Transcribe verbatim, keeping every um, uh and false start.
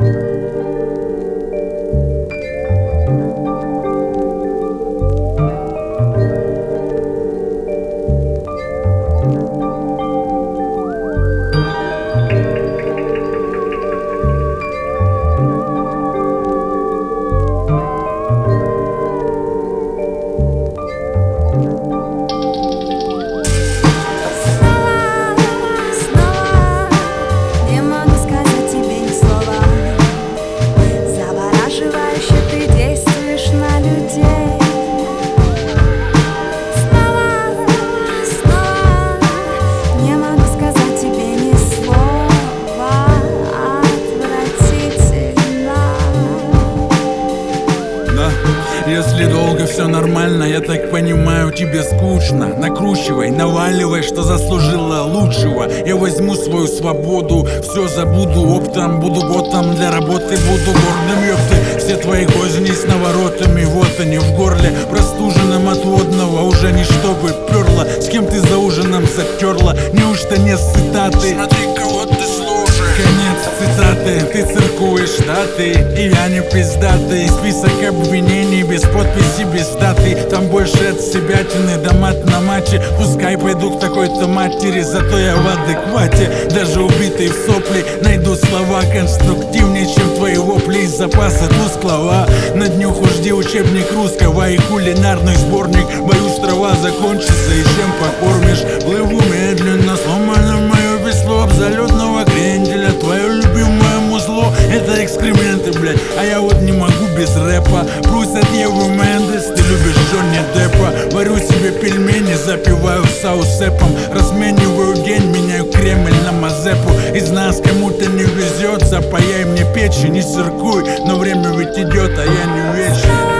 Если долго все нормально, я так понимаю, тебе скучно. Накручивай, наваливай, что заслужила лучшего. Я возьму свою свободу, все забуду оптом. Буду ботом для работы, буду гордым, ёпты. Все твои козни с наворотами, вот они в горле. Простуженным от водного уже ничто бы перло. С кем ты за ужином затерла? Неужто не с цитаты? Смотри, кого ты слушаешь. Конец цитаты. Ты циркуешь штаты, и я не пиздатый. Список обвинений без подписи, без даты. Там больше от себятины до мат на матче. Пускай пойду к такой-то матери, зато я в адеквате. Даже убитый в сопли найду слова конструктивнее, чем твои вопли из запаса тусклого. На днюху жди учебник русского и кулинарный сборник. Боюсь, трава закончится, и чем покормишь? Плыву медленно, сломано мое весло абсолютного кренделя. Твое любимое музло — это экскременты, блять. А я вот не могу без рэпа. Прусь от Евы Мендес, ты любишь Джонни Деппа. Варю себе пельмени, запиваю саусепом. Размениваю день, меняю Кремль на Мазепу. Из нас кому-то не везет, запаяй мне печень, не циркуй. Но время ведь идет, а я не вечен.